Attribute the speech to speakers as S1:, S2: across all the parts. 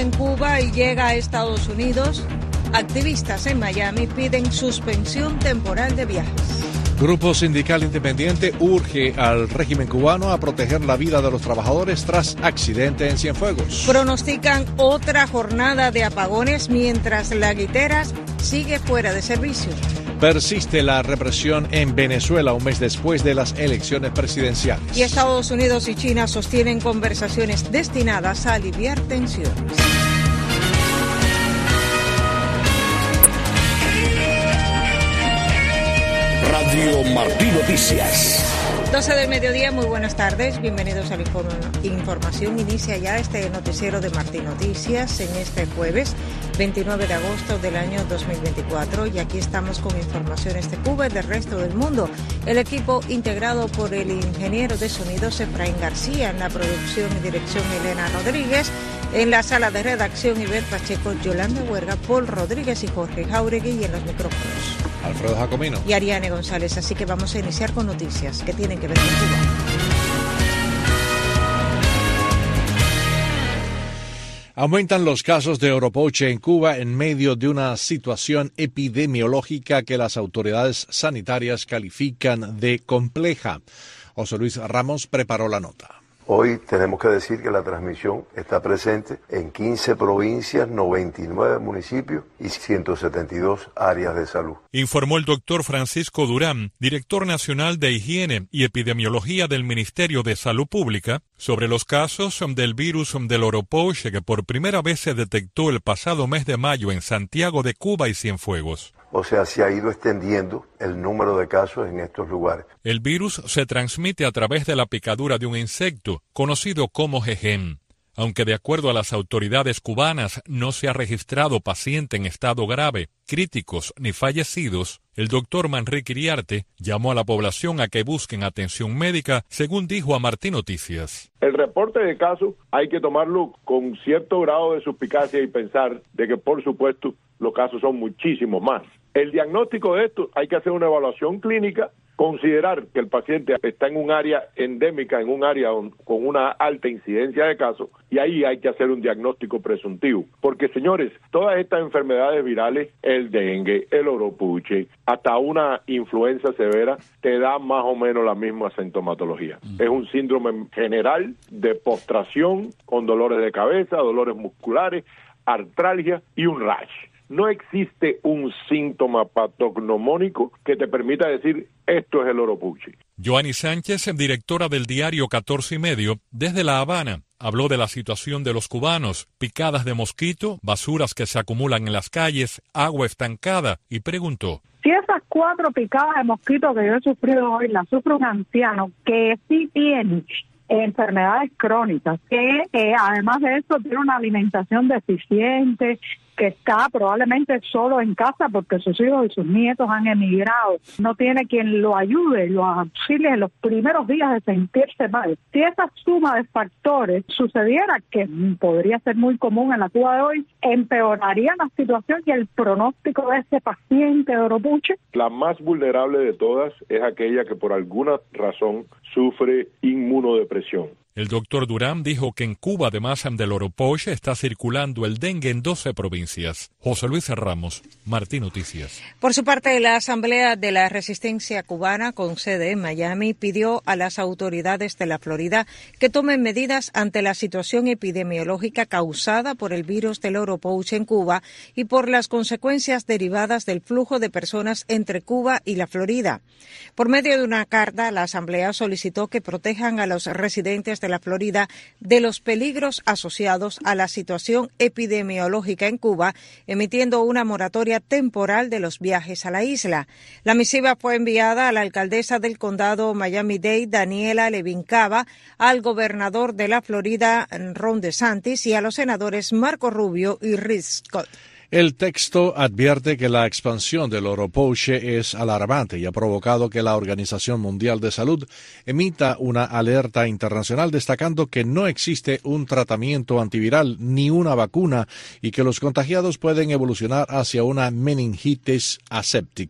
S1: en Cuba y llega a Estados Unidos. Activistas en Miami piden suspensión temporal de viajes.
S2: Grupo sindical independiente urge al régimen cubano a proteger la vida de los trabajadores tras accidente en Cienfuegos.
S1: Pronostican otra jornada de apagones mientras La Guiteras sigue fuera de servicio.
S2: Persiste la represión en Venezuela un mes después de las elecciones presidenciales.
S1: Y Estados Unidos y China sostienen conversaciones destinadas a aliviar tensiones.
S3: Radio Martí Noticias.
S1: 12 del mediodía, muy buenas tardes, bienvenidos a la información. Inicia ya este noticiero de Martí Noticias en este jueves 29 de agosto del año 2024 y aquí estamos con informaciones de Cuba y del resto del mundo. El equipo integrado por el ingeniero de sonidos Efraín García, en la producción y dirección Elena Rodríguez, en la sala de redacción Iber Pacheco, Yolanda Huerga, Paul Rodríguez y Jorge Jauregui, y en los micrófonos
S2: Alfredo Jacomino
S1: y Ariane González. Así que vamos a iniciar con noticias que tienen que ver con Cuba.
S2: Aumentan los casos de Oropoche en Cuba en medio de una situación epidemiológica que las autoridades sanitarias califican de compleja. José Luis Ramos preparó la nota.
S4: Hoy tenemos que decir que la transmisión está presente en 15 provincias, 99 municipios y 172 áreas de salud.
S5: Informó el doctor Francisco Durán, director nacional de Higiene y Epidemiología del Ministerio de Salud Pública, sobre los casos del virus del Oropoche que por primera vez se detectó el pasado mes de mayo en Santiago de Cuba y Cienfuegos.
S4: O sea, se ha ido extendiendo el número de casos en estos lugares.
S5: El virus se transmite a través de la picadura de un insecto, conocido como jejem. Aunque de acuerdo a las autoridades cubanas no se ha registrado paciente en estado grave, críticos ni fallecidos, el doctor Manrique Iriarte llamó a la población a que busquen atención médica, según dijo a Martí Noticias.
S6: El reporte de casos hay que tomarlo con cierto grado de suspicacia y pensar de que, por supuesto, los casos son muchísimos más. El diagnóstico de esto hay que hacer una evaluación clínica, considerar que el paciente está en un área endémica, en un área con una alta incidencia de casos, y ahí hay que hacer un diagnóstico presuntivo. Porque, señores, todas estas enfermedades virales, el dengue, el oropuche, hasta una influenza severa, te da más o menos la misma sintomatología. Es un síndrome general de postración, con dolores de cabeza, dolores musculares, artralgia y un rash. No existe un síntoma patognomónico que te permita decir esto es el oropuche.
S5: Joanny Sánchez, directora del diario 14 y Medio, desde La Habana, habló de la situación de los cubanos, picadas de mosquito, basuras que se acumulan en las calles, agua estancada, y preguntó:
S7: si esas 4 picadas de mosquito que yo he sufrido hoy las sufre un anciano que sí tiene enfermedades crónicas, que además de eso tiene una alimentación deficiente, que está probablemente solo en casa porque sus hijos y sus nietos han emigrado, no tiene quien lo ayude, lo auxilie en los primeros días de sentirse mal. Si esa suma de factores sucediera, que podría ser muy común en la Cuba de hoy, empeoraría la situación y el pronóstico de ese paciente de oropuche.
S6: La más vulnerable de todas es aquella que por alguna razón sufre inmunodepresión.
S5: El doctor Durán dijo que en Cuba, además del oropoche, está circulando el dengue en 12 provincias. José Luis Ramos, Martí Noticias.
S1: Por su parte, la Asamblea de la Resistencia Cubana, con sede en Miami, pidió a las autoridades de la Florida que tomen medidas ante la situación epidemiológica causada por el virus del oropoche en Cuba y por las consecuencias derivadas del flujo de personas entre Cuba y la Florida. Por medio de una carta, la Asamblea solicitó que protejan a los residentes de la Florida de los peligros asociados a la situación epidemiológica en Cuba, emitiendo una moratoria temporal de los viajes a la isla. La misiva fue enviada a la alcaldesa del condado Miami-Dade, Daniela Levin Cava, al gobernador de la Florida, Ron DeSantis, y a los senadores Marco Rubio y Rick Scott.
S2: El texto advierte que la expansión del oropoche es alarmante y ha provocado que la Organización Mundial de Salud emita una alerta internacional destacando que no existe un tratamiento antiviral ni una vacuna y que los contagiados pueden evolucionar hacia una meningitis aséptica.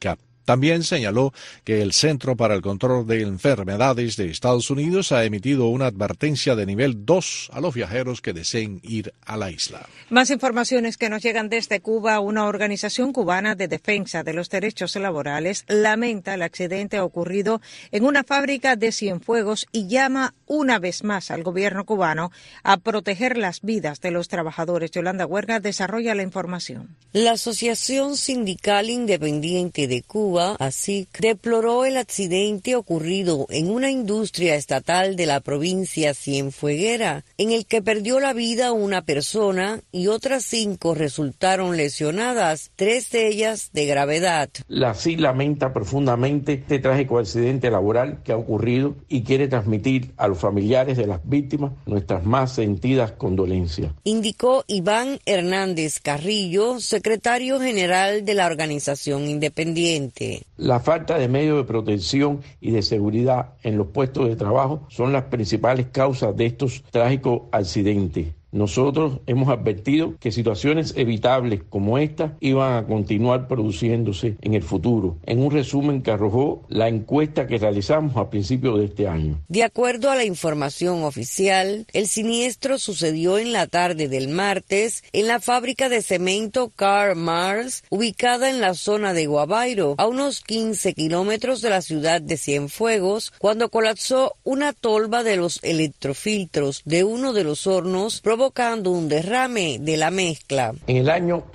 S2: También señaló que el Centro para el Control de Enfermedades de Estados Unidos ha emitido una advertencia de nivel 2 a los viajeros que deseen ir a la isla.
S1: Más informaciones que nos llegan desde Cuba. Una organización cubana de defensa de los derechos laborales lamenta el accidente ocurrido en una fábrica de Cienfuegos y llama una vez más al gobierno cubano a proteger las vidas de los trabajadores. Yolanda Huerga desarrolla la información.
S8: La Asociación Sindical Independiente de Cuba, ASIC, deploró el accidente ocurrido en una industria estatal de la provincia cienfueguera, en el que perdió la vida una persona y otras 5 resultaron lesionadas, 3 de ellas de gravedad.
S9: La ASIC lamenta profundamente este trágico accidente laboral que ha ocurrido y quiere transmitir a los familiares de las víctimas nuestras más sentidas condolencias,
S8: indicó Iván Hernández Carrillo, secretario general de la organización independiente.
S9: La falta de medios de protección y de seguridad en los puestos de trabajo son las principales causas de estos trágicos accidentes. Nosotros hemos advertido que situaciones evitables como esta iban a continuar produciéndose en el futuro, en un resumen que arrojó la encuesta que realizamos a principios de este año.
S8: De acuerdo a la información oficial, el siniestro sucedió en la tarde del martes en la fábrica de cemento Karl Marx, ubicada en la zona de Guabairo, a unos 15 kilómetros de la ciudad de Cienfuegos, cuando colapsó una tolva de los electrofiltros de uno de los hornos, provocando un derrame de la mezcla.
S9: En el año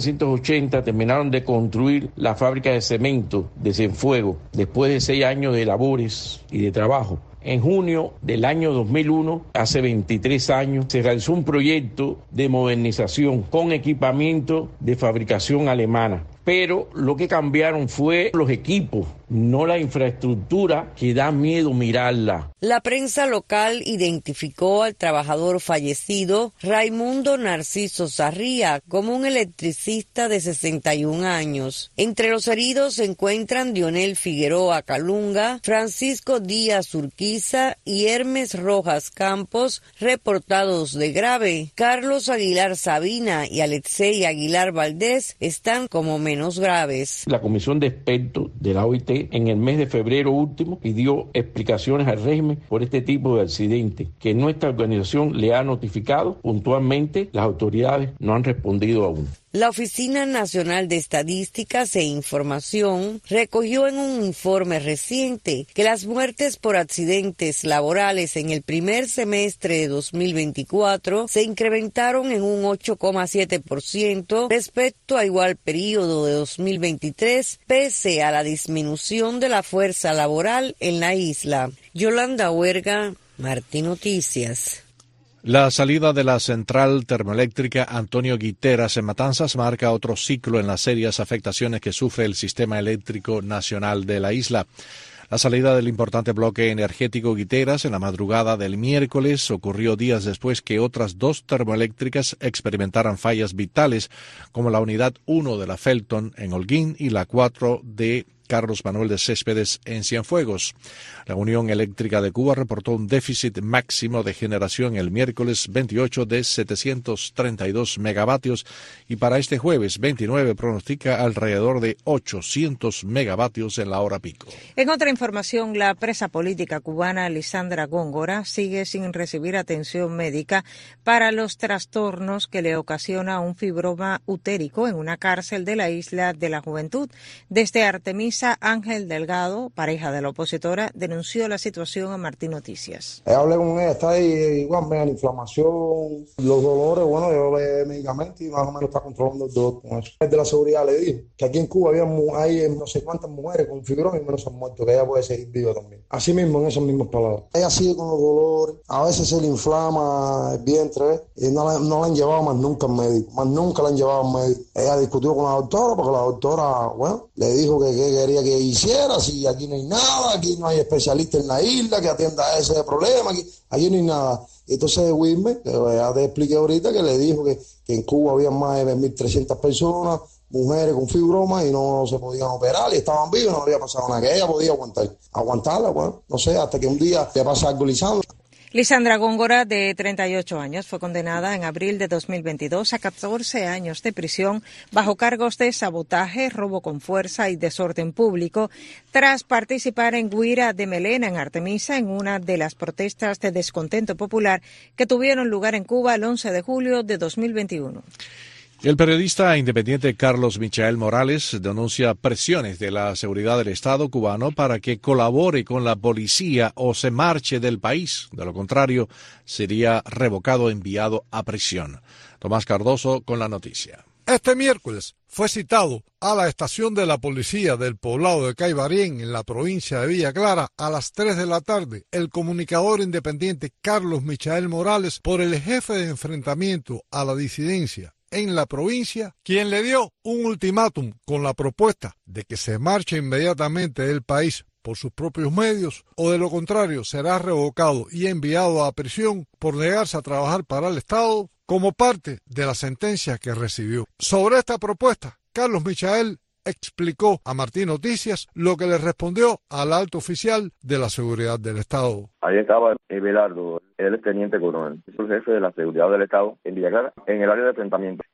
S9: 1980 terminaron de construir la fábrica de cemento de Cienfuegos, después de 6 años de labores y de trabajo. En junio del año 2001, hace 23 años, se realizó un proyecto de modernización con equipamiento de fabricación alemana. Pero lo que cambiaron fue los equipos, no la infraestructura, que da miedo mirarla.
S8: La prensa local identificó al trabajador fallecido, Raimundo Narciso Sarría, como un electricista de 61 años. Entre los heridos se encuentran Dionel Figueroa Calunga, Francisco Díaz Urquiza y Hermes Rojas Campos, reportados de grave. Carlos Aguilar Sabina y Alexei Aguilar Valdés están como menos graves.
S9: La comisión de expertos de la OIT en el mes de febrero último pidió explicaciones al régimen por este tipo de accidente, que nuestra organización le ha notificado puntualmente. Las autoridades no han respondido aún.
S8: La Oficina Nacional de Estadísticas e Información recogió en un informe reciente que las muertes por accidentes laborales en el primer semestre de 2024 se incrementaron en un 8,7% respecto a igual periodo de 2023, pese a la disminución de la fuerza laboral en la isla. Yolanda Huerga, Martí Noticias.
S2: La salida de la central termoeléctrica Antonio Guiteras en Matanzas marca otro ciclo en las serias afectaciones que sufre el sistema eléctrico nacional de la isla. La salida del importante bloque energético Guiteras en la madrugada del miércoles ocurrió días después que otras 2 termoeléctricas experimentaran fallas vitales, como la unidad 1 de la Felton en Holguín y la 4 de Carlos Manuel de Céspedes en Cienfuegos. La Unión Eléctrica de Cuba reportó un déficit máximo de generación el miércoles 28 de 732 megavatios y para este jueves 29 pronostica alrededor de 800 megavatios en la hora pico.
S1: En otra información, la presa política cubana Lisandra Góngora sigue sin recibir atención médica para los trastornos que le ocasiona un fibroma utérico en una cárcel de la Isla de la Juventud. Desde Artemisa, Ángel Delgado, pareja de la opositora, denunció la situación a Martí Noticias.
S10: Hablé con ella, está ahí igual, me da inflamación, los dolores, bueno, yo le medicamentos y más o menos está controlando el dolor con eso. El de la seguridad le dijo que aquí en Cuba hay no sé cuántas mujeres con fibroma y menos han muerto, que ella puede seguir viva también. Así mismo, en esas mismas palabras. Ella sigue con los dolores, a veces se le inflama el vientre y no la han llevado más nunca al médico, más nunca la han llevado al médico. Ella discutió con la doctora porque la doctora, bueno, le dijo que quería que hiciera, si aquí no hay nada, aquí no hay especialista en la isla que atienda ese problema, aquí no hay nada. Entonces Wilmer, que ya te expliqué ahorita, que le dijo que en Cuba había más de 1.300 personas, mujeres con fibroma y no se podían operar y estaban vivas, no había pasado nada, que ella podía aguantarla, bueno, no sé, hasta que un día le pasa algo Lisandro.
S1: Lisandra Góngora, de 38 años, fue condenada en abril de 2022 a 14 años de prisión bajo cargos de sabotaje, robo con fuerza y desorden público tras participar en Guira de Melena, en Artemisa, en una de las protestas de descontento popular que tuvieron lugar en Cuba el 11 de julio de 2021.
S2: El periodista independiente Carlos Michael Morales denuncia presiones de la seguridad del Estado cubano para que colabore con la policía o se marche del país. De lo contrario, sería revocado o enviado a prisión. Tomás Cardoso con la noticia.
S11: Este miércoles fue citado a la estación de la policía del poblado de Caibarien, en la provincia de Villa Clara, a las 3 de la tarde, el comunicador independiente Carlos Michael Morales, por el jefe de enfrentamiento a la disidencia en la provincia, quien le dio un ultimátum con la propuesta de que se marche inmediatamente del país por sus propios medios, o de lo contrario será revocado y enviado a prisión por negarse a trabajar para el Estado como parte de la sentencia que recibió. Sobre esta propuesta, Carlos Michael explicó a Martín Noticias lo que le respondió al alto oficial de la seguridad del Estado.
S12: Ahí estaba Belardo, él es teniente coronel, es el jefe de la seguridad del Estado en Villa Clara, en el área de enfrentamiento.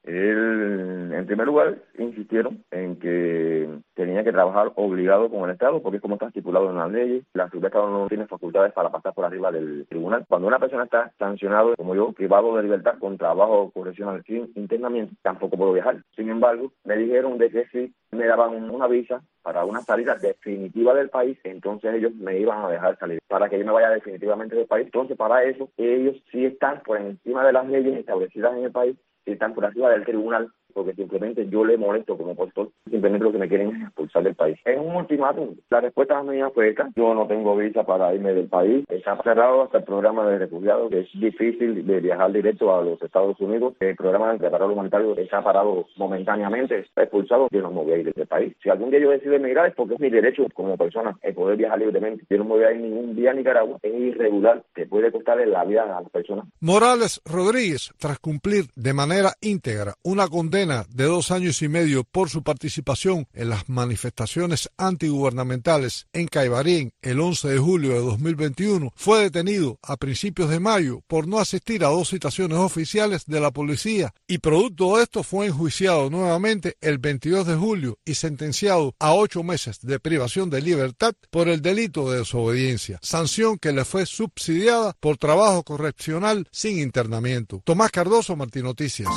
S12: Él, en primer lugar, insistieron en que tenía que trabajar obligado con el Estado, porque es como está estipulado en las leyes. La seguridad del Estado no tiene facultades para pasar por arriba del tribunal. Cuando una persona está sancionada, como yo, privado de libertad con trabajo correccional sin internamiento, tampoco puedo viajar. Sin embargo, me dijeron de que si me daban una visa para una salida definitiva del país, entonces ellos me iban a dejar salir, para que yo me vaya definitivamente del país. Entonces, para eso, ellos sí están por encima de las leyes establecidas en el país, sí están por arriba del tribunal, porque simplemente yo le molesto como postor, simplemente lo que me quieren es expulsar del país. Es un ultimátum. La respuesta mía fue esta: yo no tengo visa para irme del país, está cerrado hasta el programa de refugiados, que es difícil de viajar directo a los Estados Unidos. El programa de reparado humanitario está parado momentáneamente, está expulsado. Yo no me voy a ir del país. Si algún día yo decido emigrar, es porque es mi derecho como persona el poder viajar libremente. Yo no me voy a ir ningún día a Nicaragua, es irregular, que puede costarle la vida a las personas.
S11: Morales Rodríguez, tras cumplir de manera íntegra una condena de 2 años y medio por su participación en las manifestaciones antigubernamentales en Caibarien el 11 de julio de 2021, fue detenido a principios de mayo por no asistir a 2 citaciones oficiales de la policía y producto de esto fue enjuiciado nuevamente el 22 de julio y sentenciado a 8 meses de privación de libertad por el delito de desobediencia, sanción que le fue subsidiada por trabajo correccional sin internamiento. Tomás Cardoso, Martín Noticias.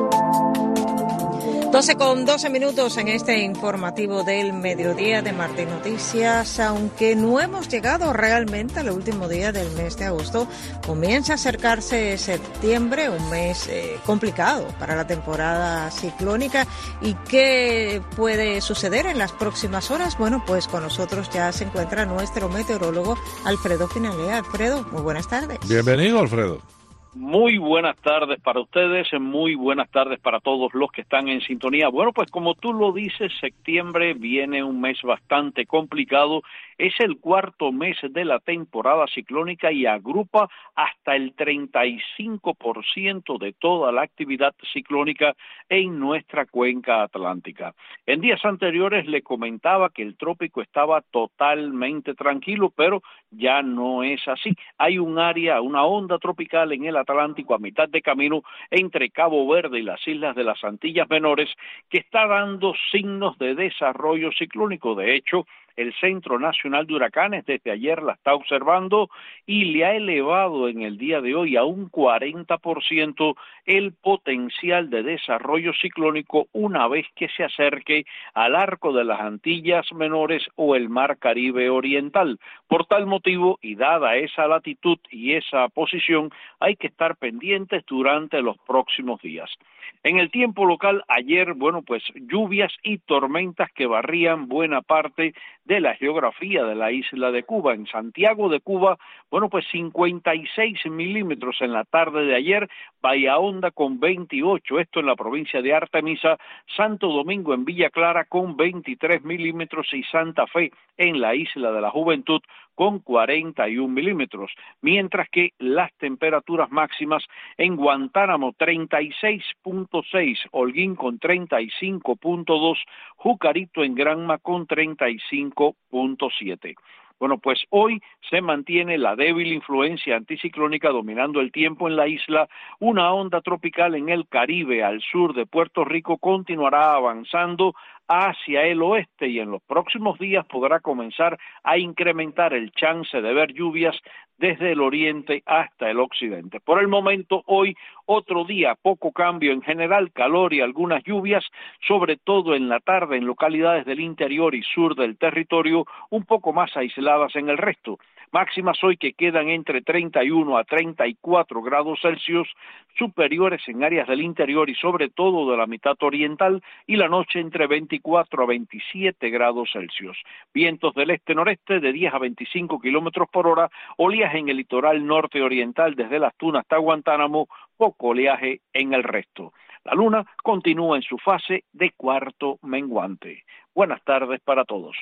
S1: 12:12 en este informativo del mediodía de Martín Noticias. Aunque no hemos llegado realmente al último día del mes de agosto, comienza a acercarse septiembre, un mes complicado para la temporada ciclónica. ¿Y qué puede suceder en las próximas horas? Bueno, pues con nosotros ya se encuentra nuestro meteorólogo Alfredo Finalea. Alfredo, muy buenas tardes.
S2: Bienvenido, Alfredo.
S13: Muy buenas tardes para ustedes, muy buenas tardes para todos los que están en sintonía. Bueno, pues como tú lo dices, septiembre viene un mes bastante complicado. Es el 4º mes de la temporada ciclónica y agrupa hasta el 35% de toda la actividad ciclónica en nuestra cuenca atlántica. En días anteriores le comentaba que el trópico estaba totalmente tranquilo, pero ya no es así. Hay un área, una onda tropical en el Atlántico a mitad de camino entre Cabo Verde y las islas de las Antillas Menores que está dando signos de desarrollo ciclónico. De hecho, el Centro Nacional de Huracanes desde ayer la está observando y le ha elevado en el día de hoy a un 40% el potencial de desarrollo ciclónico una vez que se acerque al arco de las Antillas Menores o el Mar Caribe Oriental. Por tal motivo, y dada esa latitud y esa posición, hay que estar pendientes durante los próximos días. En el tiempo local, ayer, bueno, pues lluvias y tormentas que barrían buena parte de la geografía de la isla de Cuba. En Santiago de Cuba, bueno, pues 56 milímetros en la tarde de ayer, Bahía Honda con 28, esto en la provincia de Artemisa, Santo Domingo en Villa Clara con 23 milímetros y Santa Fe en la isla de la Juventud con 41 milímetros, mientras que las temperaturas máximas en Guantánamo 36.6, Holguín con 35.2, Jucarito en Granma con 35.7. Bueno, pues hoy se mantiene la débil influencia anticiclónica dominando el tiempo en la isla. Una onda tropical en el Caribe al sur de Puerto Rico continuará avanzando hacia el oeste y en los próximos días podrá comenzar a incrementar el chance de ver lluvias desde el oriente hasta el occidente. Por el momento, hoy, otro día, poco cambio en general, calor y algunas lluvias, sobre todo en la tarde en localidades del interior y sur del territorio, un poco más aisladas en el resto. Máximas hoy que quedan entre 31 a 34 grados Celsius, superiores en áreas del interior y sobre todo de la mitad oriental, y la noche entre 24 a 27 grados Celsius. Vientos del este-noreste de 10 a 25 kilómetros por hora, oleaje en el litoral norte oriental desde Las Tunas hasta Guantánamo, poco oleaje en el resto. La luna continúa en su fase de cuarto menguante. Buenas tardes para todos.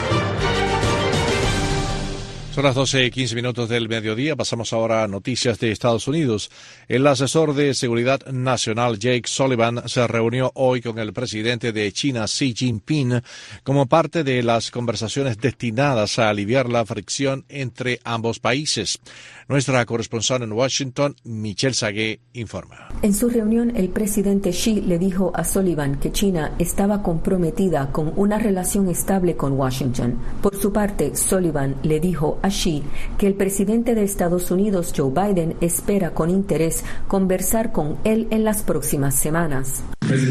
S2: Son las 12:15 del mediodía. Pasamos ahora a noticias de Estados Unidos. El asesor de Seguridad Nacional Jake Sullivan se reunió hoy con el presidente de China Xi Jinping como parte de las conversaciones destinadas a aliviar la fricción entre ambos países. Nuestra corresponsal en Washington, Michelle Sagué, informa.
S14: En su reunión, el presidente Xi le dijo a Sullivan que China estaba comprometida con una relación estable con Washington. Por su parte, Sullivan le dijo a Xi que el presidente de Estados Unidos, Joe Biden, espera con interés conversar con él en las próximas semanas.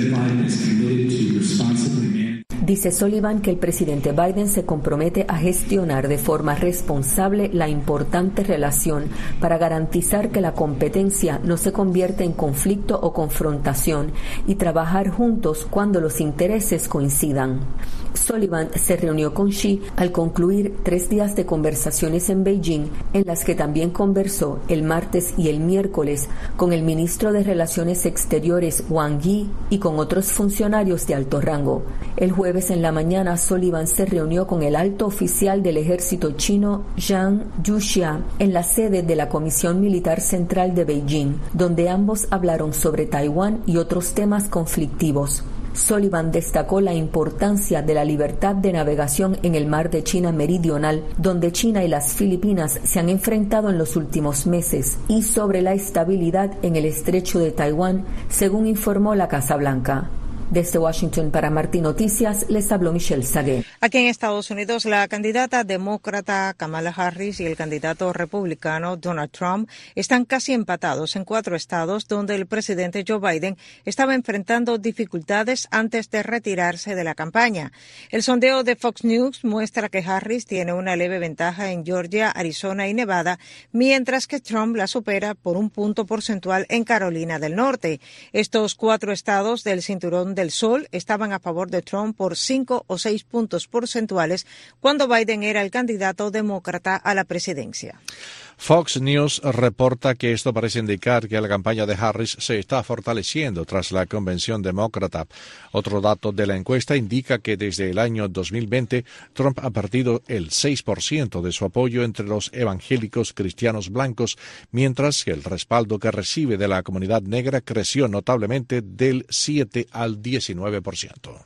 S14: Dice Sullivan que el presidente Biden se compromete a gestionar de forma responsable la importante relación para garantizar que la competencia no se convierte en conflicto o confrontación y trabajar juntos cuando los intereses coincidan. Sullivan se reunió con Xi al concluir 3 días de conversaciones en Beijing, en las que también conversó el martes y el miércoles con el ministro de Relaciones Exteriores Wang Yi y con otros funcionarios de alto rango. El jueves en la mañana, Sullivan se reunió con el alto oficial del ejército chino Zhang Yuxia en la sede de la Comisión Militar Central de Beijing, donde ambos hablaron sobre Taiwán y otros temas conflictivos. Sullivan destacó la importancia de la libertad de navegación en el mar de China Meridional, donde China y las Filipinas se han enfrentado en los últimos meses, y sobre la estabilidad en el estrecho de Taiwán, según informó la Casa Blanca. Desde Washington para Martín Noticias, les habló Michelle Sagué.
S1: Aquí en Estados Unidos, la candidata demócrata Kamala Harris y el candidato republicano Donald Trump están casi empatados en 4 estados donde el presidente Joe Biden estaba enfrentando dificultades antes de retirarse de la campaña. El sondeo de Fox News muestra que Harris tiene una leve ventaja en Georgia, Arizona y Nevada, mientras que Trump la supera por 1 punto porcentual en Carolina del Norte. Estos 4 estados del cinturón del Sol estaban a favor de Trump por 5 o 6 puntos porcentuales cuando Biden era el candidato demócrata a la presidencia.
S2: Fox News reporta que esto parece indicar que la campaña de Harris se está fortaleciendo tras la convención demócrata. Otro dato de la encuesta indica que desde el año 2020 Trump ha perdido el 6% de su apoyo entre los evangélicos cristianos blancos, mientras que el respaldo que recibe de la comunidad negra creció notablemente del 7 al 19%.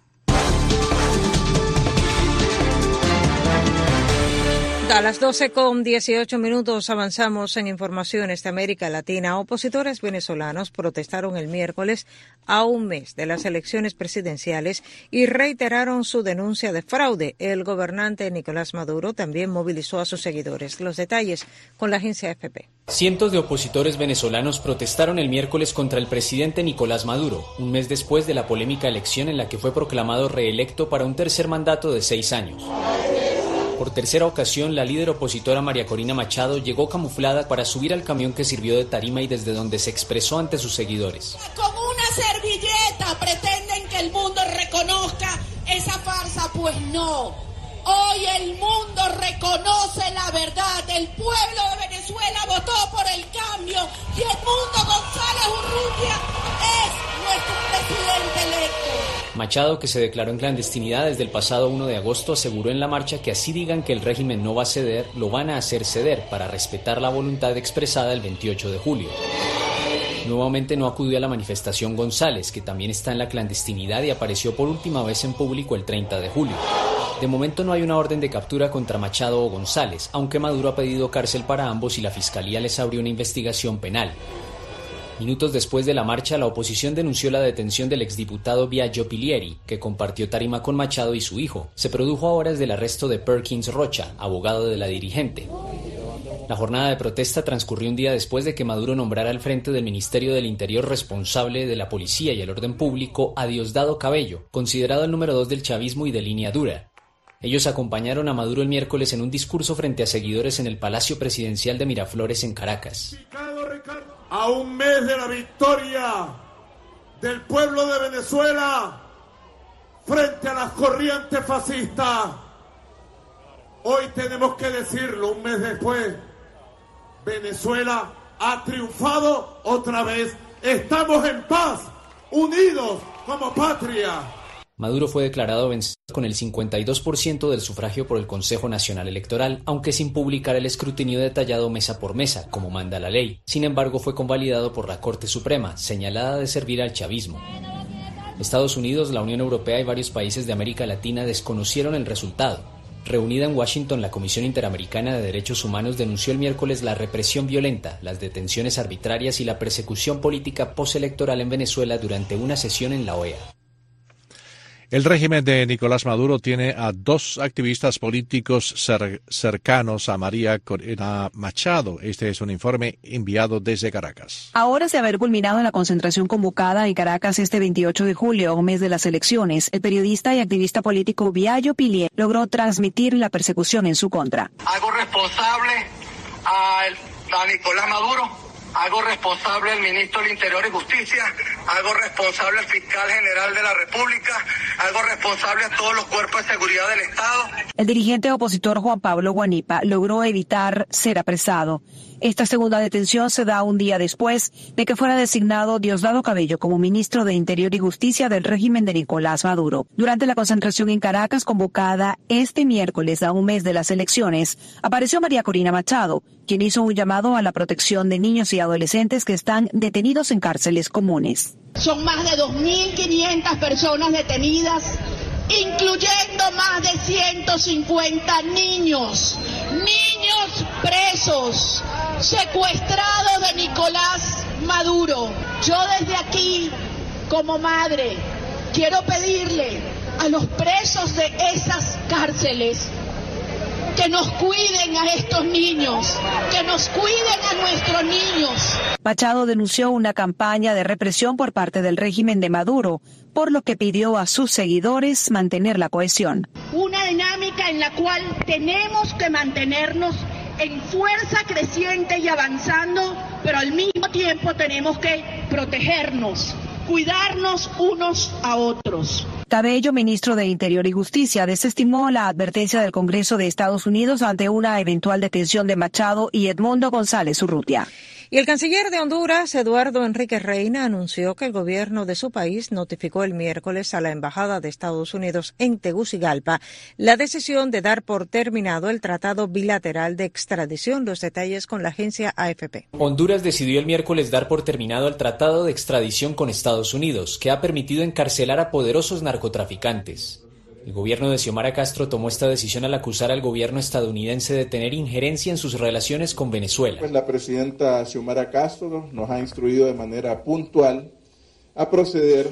S1: A las 12:18 avanzamos en informaciones de América Latina. Opositores venezolanos protestaron el miércoles a un mes de las elecciones presidenciales y reiteraron su denuncia de fraude. El gobernante Nicolás Maduro también movilizó a sus seguidores. Los detalles con la agencia AFP.
S15: Cientos de opositores venezolanos protestaron el miércoles contra el presidente Nicolás Maduro, un mes después de la polémica elección en la que fue proclamado reelecto para un tercer mandato de 6 años. Por tercera ocasión, la líder opositora María Corina Machado llegó camuflada para subir al camión que sirvió de tarima y desde donde se expresó ante sus seguidores.
S16: Con una servilleta pretenden que el mundo reconozca esa farsa, pues no. Hoy el mundo reconoce la verdad. El pueblo de Venezuela votó por el cambio y Edmundo González Urrutia es nuestro presidente electo.
S15: Machado, que se declaró en clandestinidad desde el pasado 1 de agosto, aseguró en la marcha que así digan que el régimen no va a ceder, lo van a hacer ceder para respetar la voluntad expresada el 28 de julio. Nuevamente no acudió a la manifestación González, que también está en la clandestinidad y apareció por última vez en público el 30 de julio. De momento no hay una orden de captura contra Machado o González, aunque Maduro ha pedido cárcel para ambos y la Fiscalía les abrió una investigación penal. Minutos después de la marcha, la oposición denunció la detención del exdiputado Biagio Pilieri, que compartió tarima con Machado y su hijo. Se produjo a horas del arresto de Perkins Rocha, abogado de la dirigente. La jornada de protesta transcurrió un día después de que Maduro nombrara al frente del Ministerio del Interior responsable de la policía y el orden público a Diosdado Cabello, considerado el número 2 del chavismo y de línea dura. Ellos acompañaron a Maduro el miércoles en un discurso frente a seguidores en el Palacio Presidencial de Miraflores en Caracas.
S17: A un mes de la victoria del pueblo de Venezuela frente a las corrientes fascistas, hoy tenemos que decirlo un mes después, Venezuela ha triunfado otra vez, estamos en paz, unidos como patria.
S15: Maduro fue declarado vencedor con el 52% del sufragio por el Consejo Nacional Electoral, aunque sin publicar el escrutinio detallado mesa por mesa, como manda la ley. Sin embargo, fue convalidado por la Corte Suprema, señalada de servir al chavismo. Estados Unidos, la Unión Europea y varios países de América Latina desconocieron el resultado. Reunida en Washington, la Comisión Interamericana de Derechos Humanos denunció el miércoles la represión violenta, las detenciones arbitrarias y la persecución política postelectoral en Venezuela durante una sesión en la OEA.
S2: El régimen de Nicolás Maduro tiene a 2 activistas políticos cercanos a María Corina Machado. Este es un informe enviado desde Caracas.
S18: A horas de haber culminado la concentración convocada en Caracas este 28 de julio, mes de las elecciones, el periodista y activista político Biagio Pilieri logró transmitir la persecución en su contra.
S19: Hago responsable a Nicolás Maduro. Hago responsable al ministro del Interior y Justicia, hago responsable al fiscal general de la República, hago responsable a todos los cuerpos de seguridad del Estado.
S18: El dirigente opositor Juan Pablo Guanipa logró evitar ser apresado. Esta segunda detención se da un día después de que fuera designado Diosdado Cabello como ministro de Interior y Justicia del régimen de Nicolás Maduro. Durante la concentración en Caracas convocada este miércoles a un mes de las elecciones, apareció María Corina Machado, quien hizo un llamado a la protección de niños y adolescentes que están detenidos en cárceles comunes.
S16: Son más de 2.500 personas detenidas, incluyendo más de 150 niños presos, secuestrados de Nicolás Maduro. Yo desde aquí, como madre, quiero pedirle a los presos de esas cárceles que nos cuiden a estos niños, que nos cuiden a nuestros niños.
S18: Machado denunció una campaña de represión por parte del régimen de Maduro, por lo que pidió a sus seguidores mantener la cohesión.
S16: Una dinámica en la cual tenemos que mantenernos en fuerza creciente y avanzando, pero al mismo tiempo tenemos que protegernos, cuidarnos unos a otros.
S18: Cabello, ministro de Interior y Justicia, desestimó la advertencia del Congreso de Estados Unidos ante una eventual detención de Machado y Edmundo González Urrutia.
S1: Y el canciller de Honduras, Eduardo Enrique Reina, anunció que el gobierno de su país notificó el miércoles a la Embajada de Estados Unidos en Tegucigalpa la decisión de dar por terminado el tratado bilateral de extradición. Los detalles con la agencia AFP.
S15: Honduras decidió el miércoles dar por terminado el tratado de extradición con Estados Unidos, que ha permitido encarcelar a poderosos narcotraficantes. El gobierno de Xiomara Castro tomó esta decisión al acusar al gobierno estadounidense de tener injerencia en sus relaciones con Venezuela.
S20: La presidenta Xiomara Castro nos ha instruido de manera puntual a proceder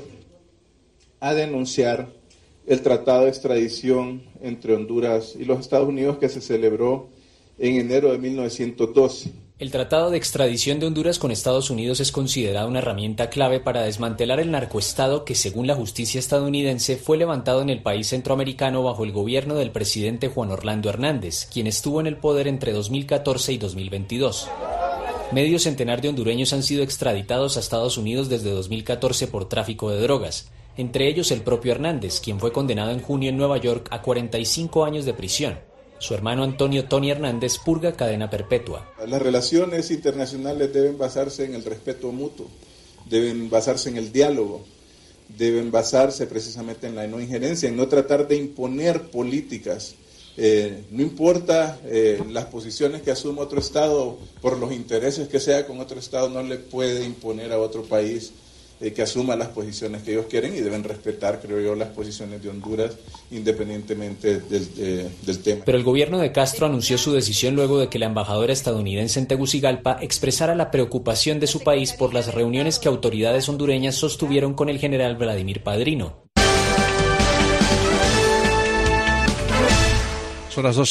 S20: a denunciar el tratado de extradición entre Honduras y los Estados Unidos que se celebró en enero de 1912.
S15: El Tratado de Extradición de Honduras con Estados Unidos es considerado una herramienta clave para desmantelar el narcoestado que, según la justicia estadounidense, fue levantado en el país centroamericano bajo el gobierno del presidente Juan Orlando Hernández, quien estuvo en el poder entre 2014 y 2022. Medio centenar de hondureños han sido extraditados a Estados Unidos desde 2014 por tráfico de drogas, entre ellos el propio Hernández, quien fue condenado en junio en Nueva York a 45 años de prisión. Su hermano Antonio Tony Hernández purga cadena perpetua.
S20: Las relaciones internacionales deben basarse en el respeto mutuo, deben basarse en el diálogo, deben basarse precisamente en la no injerencia, en no tratar de imponer políticas. No importa las posiciones que asuma otro Estado, por los intereses que sea con otro Estado, no le puede imponer a otro país que asuma las posiciones que ellos quieren y deben respetar, creo yo, las posiciones de Honduras independientemente del tema.
S15: Pero el gobierno de Castro anunció su decisión luego de que la embajadora estadounidense en Tegucigalpa expresara la preocupación de su país por las reuniones que autoridades hondureñas sostuvieron con el general Vladimir Padrino.
S2: Son las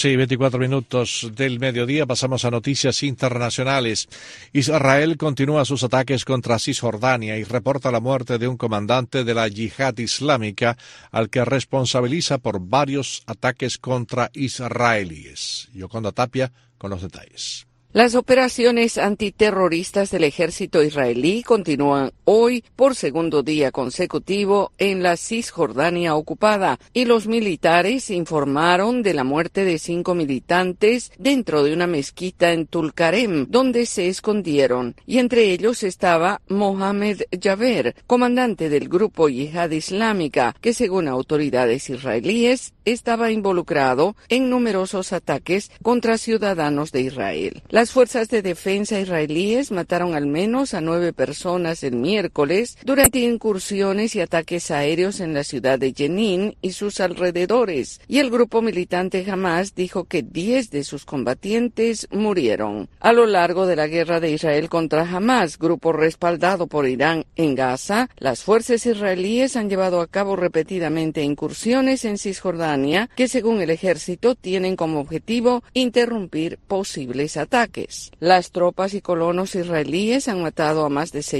S2: 12:24 del mediodía. Pasamos a noticias internacionales. Israel continúa sus ataques contra Cisjordania y reporta la muerte de un comandante de la Yihad Islámica, al que responsabiliza por varios ataques contra israelíes. Yoconda Tapia con los detalles.
S21: Las operaciones antiterroristas del ejército israelí continúan hoy por segundo día consecutivo en la Cisjordania ocupada y los militares informaron de la muerte de 5 militantes dentro de una mezquita en Tulkarem, donde se escondieron, y entre ellos estaba Mohamed Jaber, comandante del grupo Yihad Islámica, que según autoridades israelíes estaba involucrado en numerosos ataques contra ciudadanos de Israel. Las fuerzas de defensa israelíes mataron al menos a 9 personas el miércoles durante incursiones y ataques aéreos en la ciudad de Jenin y sus alrededores, y el grupo militante Hamas dijo que 10 de sus combatientes murieron. A lo largo de la guerra de Israel contra Hamas, grupo respaldado por Irán en Gaza, las fuerzas israelíes han llevado a cabo repetidamente incursiones en Cisjordania que, según el ejército, tienen como objetivo interrumpir posibles ataques. Las tropas y colonos israelíes han matado a más de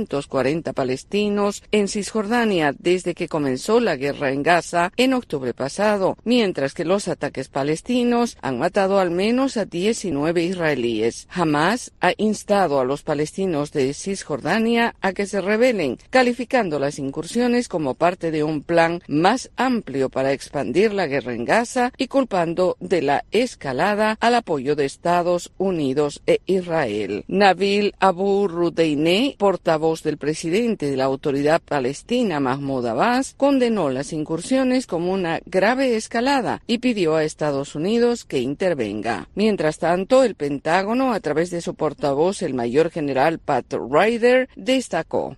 S21: 640 palestinos en Cisjordania desde que comenzó la guerra en Gaza en octubre pasado, mientras que los ataques palestinos han matado al menos a 19 israelíes. Hamas ha instado a los palestinos de Cisjordania a que se rebelen, calificando las incursiones como parte de un plan más amplio para expandir la guerra en Gaza y culpando de la escalada al apoyo de Estados Unidos e Israel. Nabil Abu Rudeineh, portavoz del presidente de la autoridad palestina Mahmoud Abbas, condenó las incursiones como una grave escalada y pidió a Estados Unidos que intervenga. Mientras tanto, el Pentágono, a través de su portavoz, el mayor general Pat Ryder, destacó: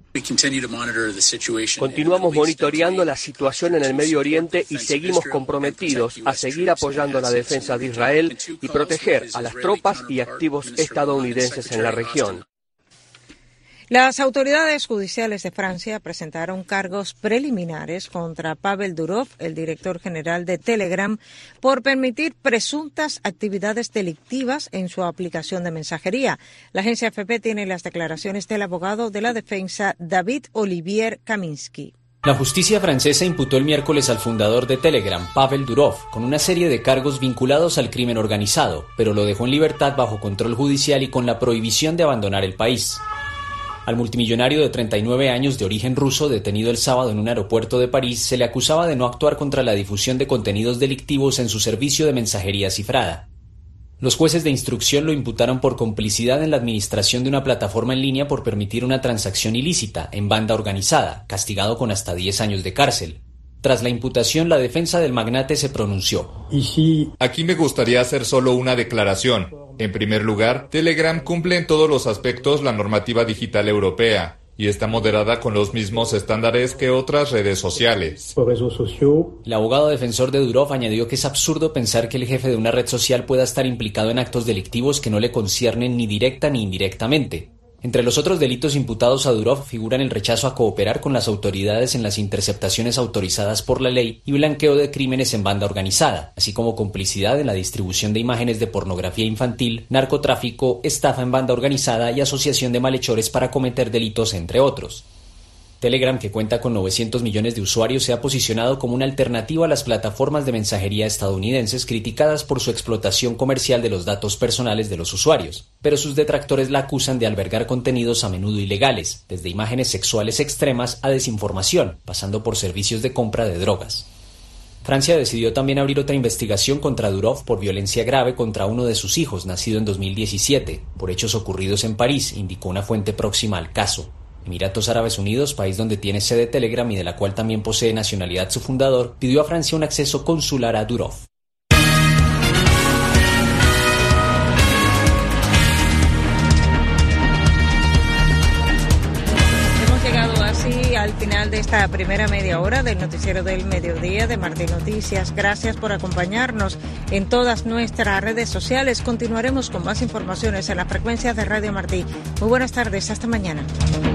S22: continuamos monitoreando la situación en el Medio Oriente y seguimos comprometidos a seguir apoyando la defensa de Israel y proteger a las tropas y activos estadounidenses en la región.
S1: Las autoridades judiciales de Francia presentaron cargos preliminares contra Pavel Durov, el director general de Telegram, por permitir presuntas actividades delictivas en su aplicación de mensajería. La agencia AFP tiene las declaraciones del abogado de la defensa, David Olivier Kaminsky.
S15: La justicia francesa imputó el miércoles al fundador de Telegram, Pavel Durov, con una serie de cargos vinculados al crimen organizado, pero lo dejó en libertad bajo control judicial y con la prohibición de abandonar el país. Al multimillonario de 39 años de origen ruso, detenido el sábado en un aeropuerto de París, se le acusaba de no actuar contra la difusión de contenidos delictivos en su servicio de mensajería cifrada. Los jueces de instrucción lo imputaron por complicidad en la administración de una plataforma en línea por permitir una transacción ilícita en banda organizada, castigado con hasta 10 años de cárcel. Tras la imputación, la defensa del magnate se pronunció.
S23: Aquí me gustaría hacer solo una declaración. En primer lugar, Telegram cumple en todos los aspectos la normativa digital europea y está moderada con los mismos estándares que otras redes sociales.
S15: El abogado defensor de Durov añadió que es absurdo pensar que el jefe de una red social pueda estar implicado en actos delictivos que no le conciernen ni directa ni indirectamente. Entre los otros delitos imputados a Durov figuran el rechazo a cooperar con las autoridades en las interceptaciones autorizadas por la ley y blanqueo de crímenes en banda organizada, así como complicidad en la distribución de imágenes de pornografía infantil, narcotráfico, estafa en banda organizada y asociación de malhechores para cometer delitos, entre otros. Telegram, que cuenta con 900 millones de usuarios, se ha posicionado como una alternativa a las plataformas de mensajería estadounidenses criticadas por su explotación comercial de los datos personales de los usuarios, pero sus detractores la acusan de albergar contenidos a menudo ilegales, desde imágenes sexuales extremas a desinformación, pasando por servicios de compra de drogas. Francia decidió también abrir otra investigación contra Durov por violencia grave contra uno de sus hijos, nacido en 2017, por hechos ocurridos en París, indicó una fuente próxima al caso. Emiratos Árabes Unidos, país donde tiene sede Telegram y de la cual también posee nacionalidad su fundador, pidió a Francia un acceso consular a Durov.
S1: Hemos llegado así el final de esta primera media hora del noticiero del mediodía de Martí Noticias. Gracias por acompañarnos en todas nuestras redes sociales. Continuaremos con más informaciones en las frecuencias de Radio Martí. Muy buenas tardes, hasta mañana.